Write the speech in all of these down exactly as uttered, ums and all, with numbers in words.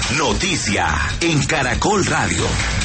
Noticia en Caracol Radio.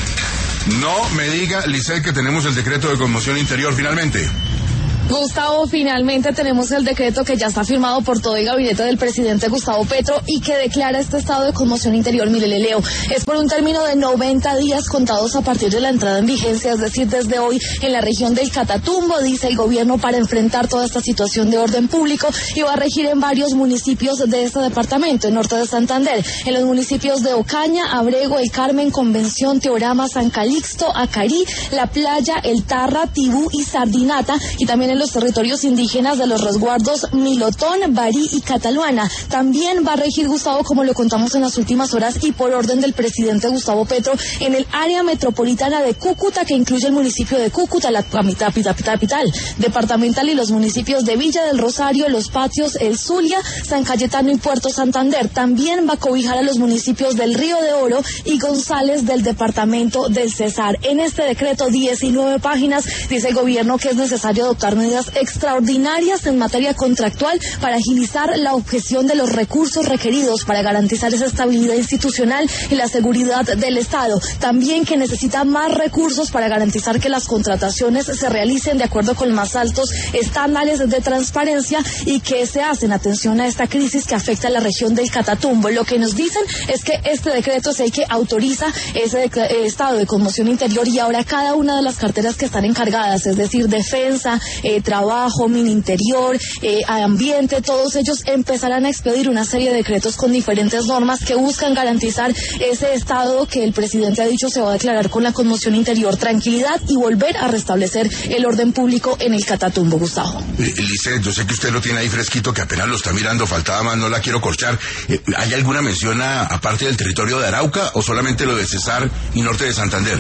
No me diga, Lisset, que tenemos el decreto de conmoción interior finalmente. Gustavo, finalmente tenemos el decreto que ya está firmado por todo el gabinete del presidente Gustavo Petro y que declara este estado de conmoción interior. Mire, le leo, es por un término de noventa días contados a partir de la entrada en vigencia, es decir, desde hoy en la región del Catatumbo, dice el gobierno, para enfrentar toda esta situación de orden público, y va a regir en varios municipios de este departamento, en norte de Santander, en los municipios de Ocaña, Abrego, El Carmen, Convención, Teorama, San Calixto, Acarí, La Playa, El Tarra, Tibú y Sardinata, y también en los territorios indígenas de los resguardos Milotón, Barí y Cataluana. También va a regir, Gustavo, como lo contamos en las últimas horas y por orden del presidente Gustavo Petro, en el área metropolitana de Cúcuta, que incluye el municipio de Cúcuta, la capital, capital departamental, y los municipios de Villa del Rosario, Los Patios, El Zulia, San Cayetano y Puerto Santander. También va a cobijar a los municipios del Río de Oro y González del departamento del Cesar. En este decreto, diecinueve páginas, dice el gobierno que es necesario adoptar medidas extraordinarias en materia contractual para agilizar la objeción de los recursos requeridos para garantizar esa estabilidad institucional y la seguridad del Estado. También que necesita más recursos para garantizar que las contrataciones se realicen de acuerdo con más altos estándares de transparencia y que se hacen atención a esta crisis que afecta a la región del Catatumbo. Lo que nos dicen es que este decreto es el que autoriza ese estado de conmoción interior, y ahora cada una de las carteras que están encargadas, es decir, defensa, eh, trabajo, Mininterior, eh, ambiente, todos ellos empezarán a expedir una serie de decretos con diferentes normas que buscan garantizar ese estado que el presidente ha dicho se va a declarar con la conmoción interior, tranquilidad y volver a restablecer el orden público en el Catatumbo, Gustavo. Eh, Lisset, yo sé que usted lo tiene ahí fresquito, que apenas lo está mirando, faltaba más, no la quiero corchar. Eh, ¿Hay alguna mención a, aparte del territorio de Arauca o solamente lo de Cesar y norte de Santander?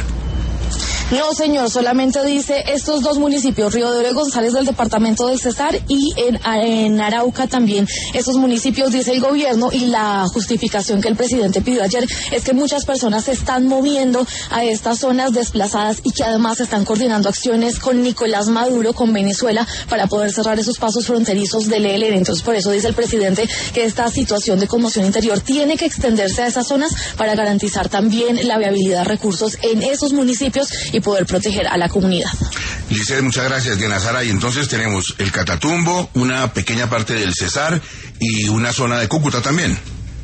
No, señor, solamente dice estos dos municipios, Río de Oro y González del departamento del Cesar, y en, en Arauca también. Estos municipios, dice el gobierno, y la justificación que el presidente pidió ayer es que muchas personas se están moviendo a estas zonas desplazadas y que además están coordinando acciones con Nicolás Maduro, con Venezuela, para poder cerrar esos pasos fronterizos del E L N. Entonces, por eso dice el presidente que esta situación de conmoción interior tiene que extenderse a esas zonas para garantizar también la viabilidad de recursos en esos municipios y poder proteger a la comunidad. Lisset, muchas gracias, Diana Sara. Y entonces tenemos el Catatumbo, una pequeña parte del Cesar y una zona de Cúcuta también.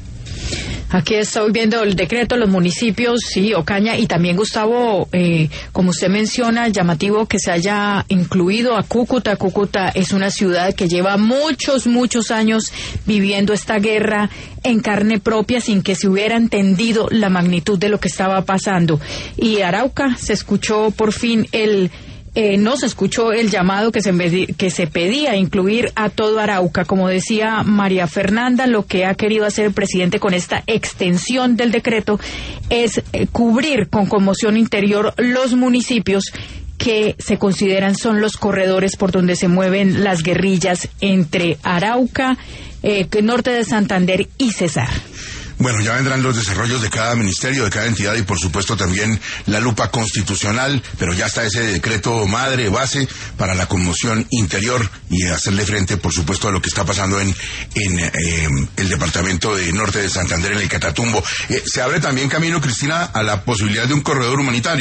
Aquí estoy viendo el decreto, los municipios, sí, Ocaña, y también, Gustavo, eh, como usted menciona, llamativo que se haya incluido a Cúcuta. Cúcuta es una ciudad que lleva muchos, muchos años viviendo esta guerra en carne propia sin que se hubiera entendido la magnitud de lo que estaba pasando. Y Arauca, se escuchó por fin el... Eh, no se escuchó el llamado que se, que se pedía incluir a todo Arauca. Como decía María Fernanda, lo que ha querido hacer el presidente con esta extensión del decreto es eh, cubrir con conmoción interior los municipios que se consideran son los corredores por donde se mueven las guerrillas entre Arauca, eh, norte de Santander y Cesar. Bueno, ya vendrán los desarrollos de cada ministerio, de cada entidad y por supuesto también la lupa constitucional, pero ya está ese decreto madre, base para la conmoción interior y hacerle frente, por supuesto, a lo que está pasando en, en eh, el departamento de norte de Santander, en el Catatumbo. Eh, se abre también camino, Cristina, a la posibilidad de un corredor humanitario.